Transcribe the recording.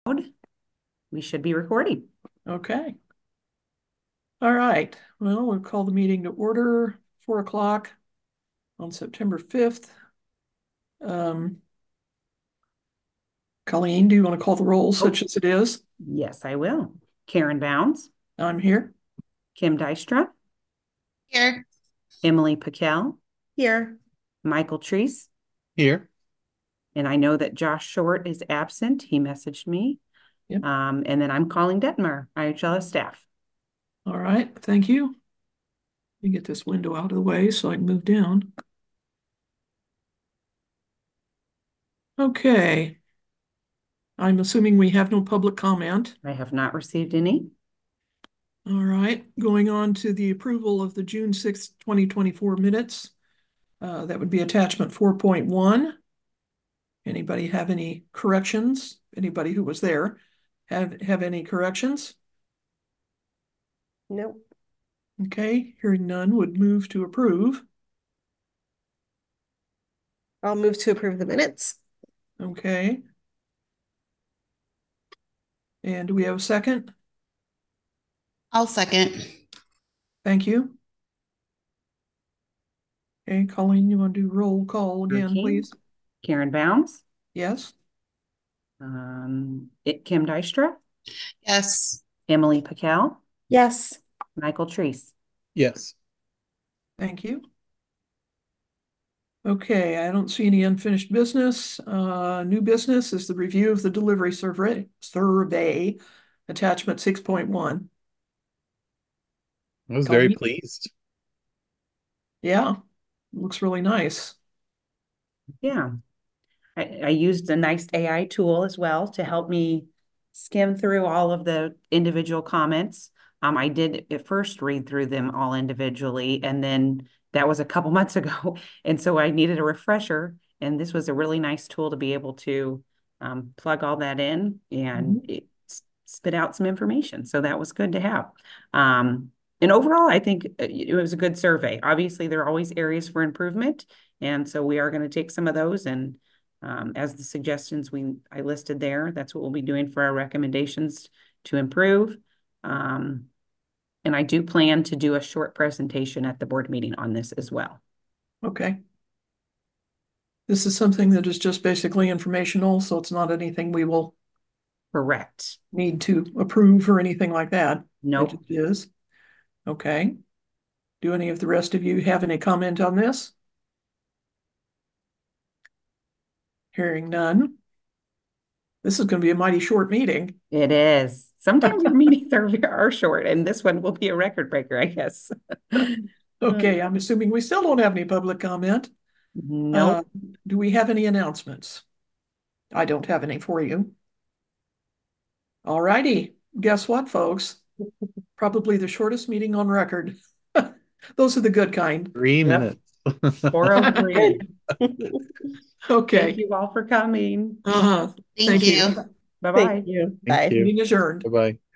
We should be recording. Okay. All right. Well, we'll call the meeting to order, 4 o'clock on September 5th. Colleen, do you want to call the roll such as it is? Yes, I will. Karen Bounds, I'm here. Kim Dystra, Here. Emily Piquel, Here. Michael Treese, Here. and I know that Josh Short is absent. He messaged me. Yep. And then I'm calling Detmer, IHLS staff. All right. Thank you. Let me get this window out of the way so I can move down. Okay. I'm assuming we have no public comment. I have not received any. All right. Going on to the approval of the June 6th, 2024 minutes. That would be attachment 4.1. Anybody have any corrections? Anybody who was there have any corrections? Nope. Okay, hearing none, would move to approve. I'll move to approve the minutes. Okay. And do we have a second? I'll second. Thank you. Okay, Colleen, you want to do roll call again, Okay. please? Karen Bounds, Yes. Kim Dystra, Yes. Emily Piquel, Yes. Michael Treese. Yes. Thank you. Okay, I don't see any unfinished business. New business is the review of the delivery survey, attachment 6.1. I was very Colleen? pleased. Yeah, looks really nice. Yeah. I used a nice AI tool as well to help me skim through all of the individual comments. I did at first read through them all individually, and then that was a couple months ago. And so I needed a refresher. And this was a really nice tool to be able to plug all that in and it spit out some information. So that was good to have. And overall, I think it was a good survey. Obviously, there are always areas for improvement. And so we are going to take some of those and as the suggestions I listed there, that's what we'll be doing for our recommendations to improve. And I do plan to do a short presentation at the board meeting on this as well. Okay. This is something that is just basically informational, so it's not anything we will Correct. need to approve or anything like that. Nope. It is. Okay. Do any of the rest of you have any comment on this? Hearing none. This is going to be a mighty short meeting. It is. Sometimes our meetings are short, and this one will be a record breaker, I guess. Okay, I'm assuming we still don't have any public comment. Nope. Do we have any announcements? I don't have any for you. All righty. Guess what, folks? Probably the shortest meeting on record. Those are the good kind. 3 minutes. 4:03. Okay. Thank you all for coming. Thank Thank you. you. Bye-bye. Thank you. Bye. Thank you. Meeting adjourned. Bye-bye.